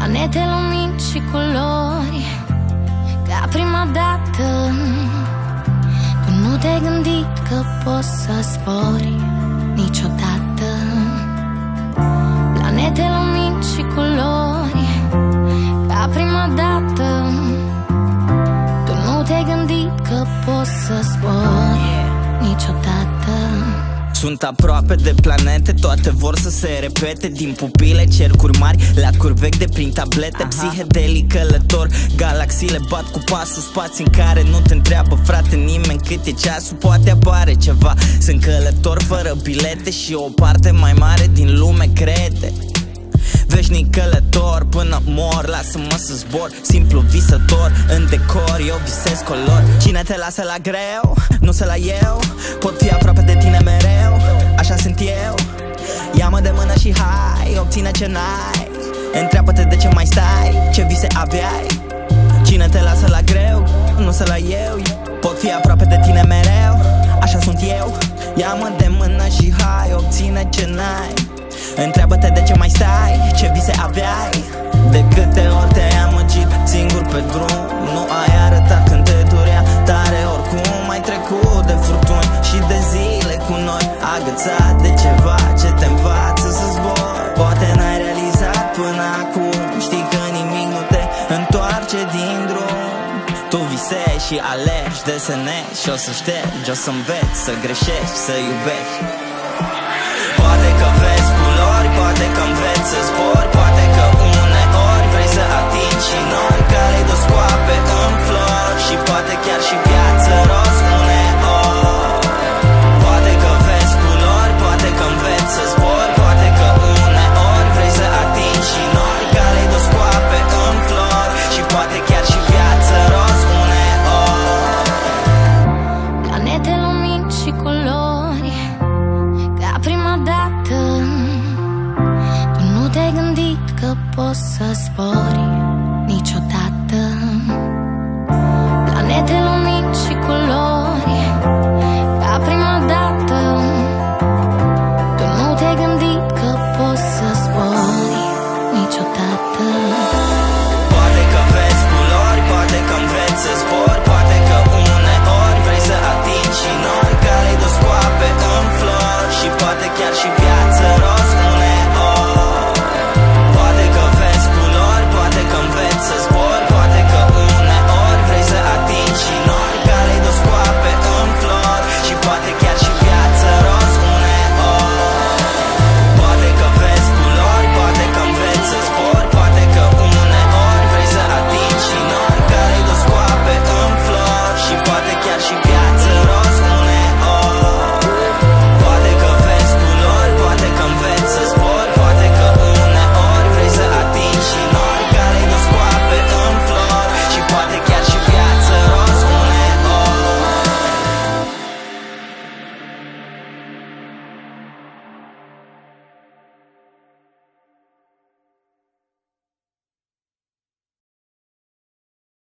Planete, lumini și culori, ca prima dată. Tu nu te-ai gândit că poți să zbori niciodată. Planete, lumini și culori, ca prima dată. Tu nu te-ai gândit că poți să zbori niciodată. Sunt aproape de planete, toate vor să se repete. Din pupile, cercuri mari, lacuri vechi de prin tablete. Psihedelic călător, galaxiile bat cu pasul. Spații în care nu te întreabă, frate, nimeni cât e ceasul. Poate apare ceva, sunt călător fără bilete și o parte mai mare din lume crede. Veșnic călător până mor, lasă-mă să zbor. Simplu visător, în decor, eu visez color. Cine te lasă la greu, nu se la eu. Pot fi aproape de tine mereu, așa sunt eu. Ia-mă de mână și hai, obține ce n-ai. Întreabă-te de ce mai stai, ce vise aveai. Cine te lasă la greu, nu se la eu. Pot fi aproape de tine mereu, așa sunt eu. Ia-mă de mână și hai, obține ce n-ai. Întreabă-te de ce mai stai, ce vise aveai. De câte ori te-ai amăgit singur pe drum, nu ai arătat când te durea tare oricum. Ai trecut de furtuni și de zile cu noi, agățat de ceva ce te învață să zbori. Poate n-ai realizat până acum, știi că nimic nu te întoarce din drum. Tu visezi și alegi, desenezi și o să ștergi, o să înveți să greșești, să iubești. Poate că vezi culori, poate că înveți să zbori. Poate că uneori vrei să atingi și nori, caleidoscoape în flori. Și poate chiar și viață roz uneori. Poate că vezi culori, poate că înveți să zbori. Poate că uneori vrei să atingi și nori, caleidoscoape în flori. Și poate chiar și viață roz uneori. Planete, lumini și culori, ca prima dată. Tu nu te-ai gândit că poți să zbori